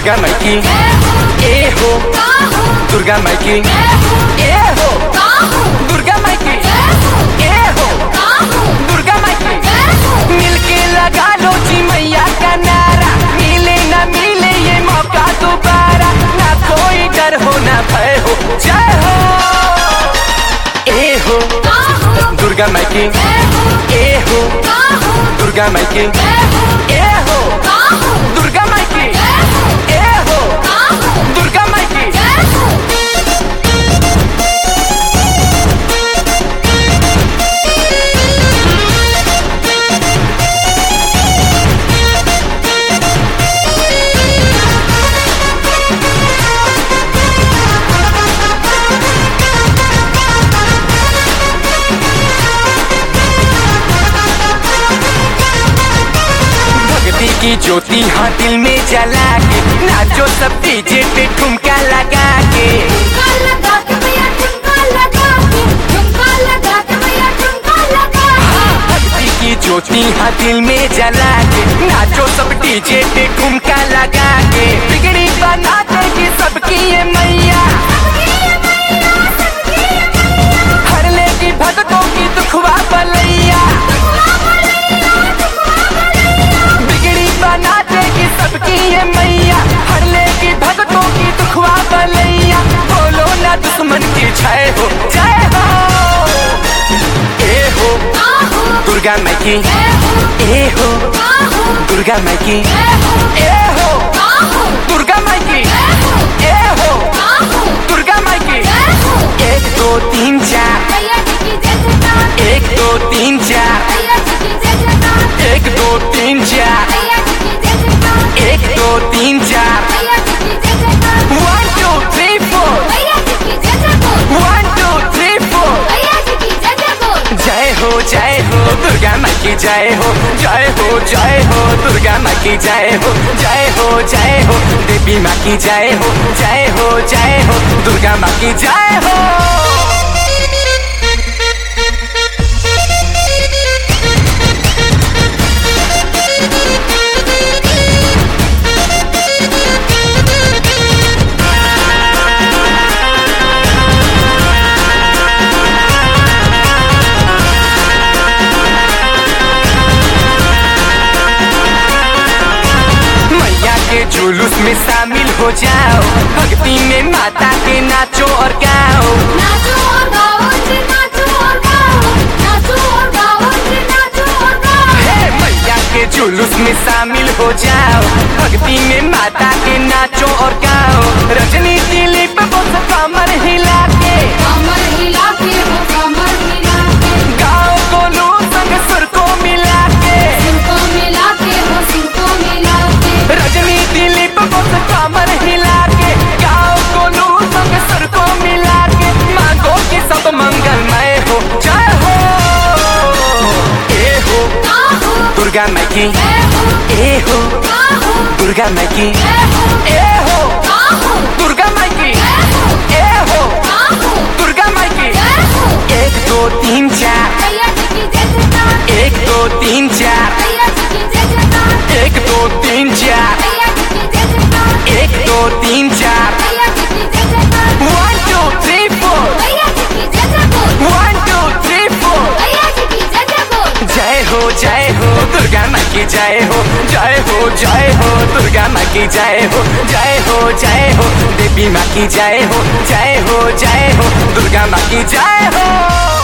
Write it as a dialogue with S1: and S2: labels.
S1: दुर्गा माई की ए हो, दुर्गा माई की ए हो, दुर्गा माई की ए हो, दुर्गा माई की। मिलके लगा लो जी मैया का नारा, मिले ना मिले ये मौका दोबारा, ना कोई डर हो ना भय हो। जय हो ए हो, दुर्गा माई की ए हो, दुर्गा माई की ए हो, दुर्गा माई की ए हो, दुर्गा माई की। की ज्योति हाँ दिल में जला के, नाचो सब डीजे पे ठुमका लगा के, भक्ति की ज्योति हाँ दिल में जला के, नाचो सब डीजे पे ठुमका लगा के। बिगड़ी बना देगी सबकी ये मैया, हर लेगी भक्तों की दुखवा बलैया, बना देगी सबकी ये मैया, हर लेगी भक्तों की दुखवा बलैया। बोलो ना दुश्मन की जय हो, जय हो ए हो, दुर्गा माई की ए हो, दुर्गा माई की ए हो, दुर्गा माई की ए हो, दुर्गा माई की। 1 2 3 4 1 2 3 4 1 2 3 4 1 2 3 4 1 2 3 4 1 2 3 4। जय हो दुर्गा माई की जय हो, जय हो दुर्गा माई की जय हो, जय हो देवी माँ की जय हो दुर्गा माँ की जय हो। जुलूस में शामिल हो जाओ, भक्ति में माता के नाचो और गाओ,
S2: नाचो और गाओ जी, नाचो और गाओ, नाचो और गाओ जी, नाचो और गाओ।
S1: हे मैया के जुलूस में शामिल हो जाओ, भक्ति में माता के नाचो और गाओ। रजनी दिलीप बस कमर हिला के,
S2: कमर हिला के हो, कमर हिला के
S1: गाओ गोलू संग सुर को मिला के,
S2: सुर को मिला के हो, सुर को मिला के।
S1: रजनी दिलीप बस कमर हिला के, गाओ गोलू संग सुर को मिला के। मांगो कि सब मंगलमय हो, जय हो ए हो, दुर्गा माई की ए हो, दुर्गा माई की ए हो, दुर्गा माई की ए हो, दुर्गा माई की। 1 2 3 4 1 2 3 4 1 2 3 4 1 2 3 4 1 2 3 4 1 2 3 4। जय हो दुर्गा माई की जय हो, दुर्गा माई की जय हो देवी माँ की जय हो दुर्गा माँ की जय हो।